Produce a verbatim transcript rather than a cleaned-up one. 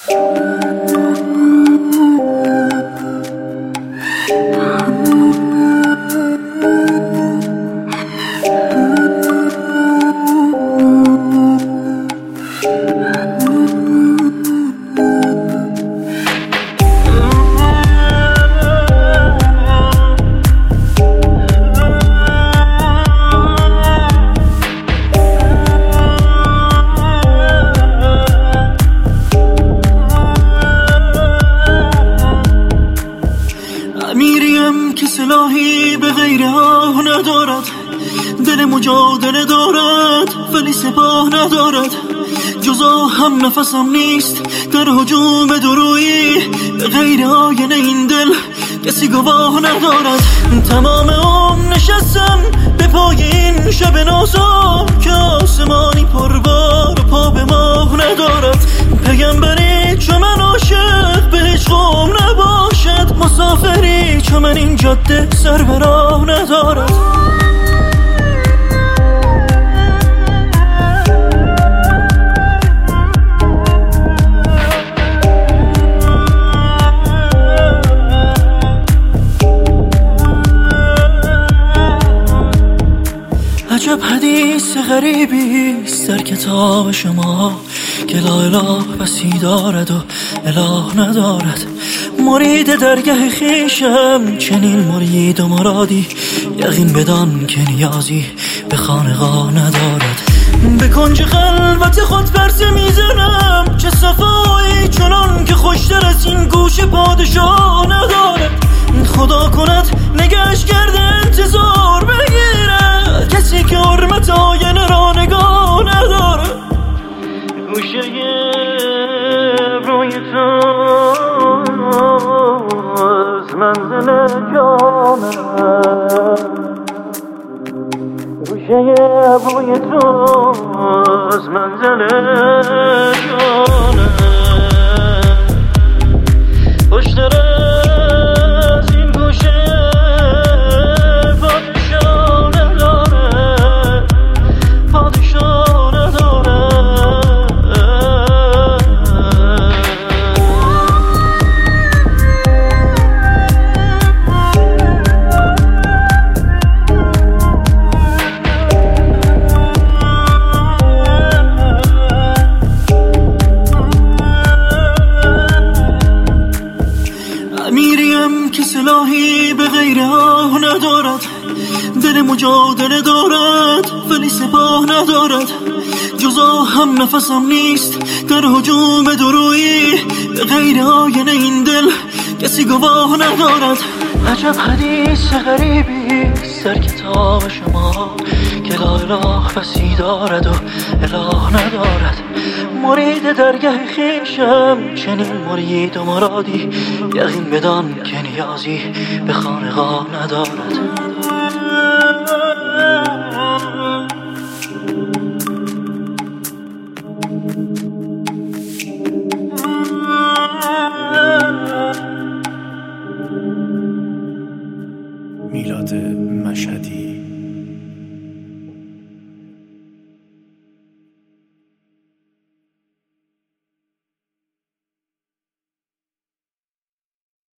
میریم که سلاحی به غیر آه ندارد، دل مجادله دارد ولی سپاه ندارد، جزا هم نفسم نیست در هجوم درویی، به غیر آینه این دل کسی گواه ندارد. تمام عمر نشستم به پای این شب نازا که آسمانی پربار و پا به ماه ندارد، پیامبری چو من عاشق به هیچ قوم نباشد، مسافری چو من این جاده سر به راه ندارد. عجب حدیث غریبی است در کتاب شما که لا اله بسی دارد و اله ندارد، مرید درگه خیشم چنین مرید و مرادی، یقین بدان که نیازی به خانقاه ندارد. به کنج خلوت خود پرسه میزنم چه صفایی چنان که خوشتر از این گوش پادشاه ندارد، خدا کند نگهش کرده انتظار بگیرد کسی که حرمت آینه را نگاه ندارد. گوشه روی تو از منزل جانم، گوشه روی تو از منزل جانم، خوشتر از این گوشه پادشاه نداره، پادشاه نداره. میریم که سلاحی به غیر آه ندارد، دل مجادله دارد ولی سپاه ندارد، جزا هم نفسم نیست در هجوم درویی، به غیر آینه این دل کسی گواه ندارد. عجب حدیث غریبی است در کتاب شما که لا اله بسی دارد و اله ندارد، مرید درگه خیشم چنین مرید و مرادی، یقین بدان که نیازی به خانقاه ندارد. میلاد مشهدی.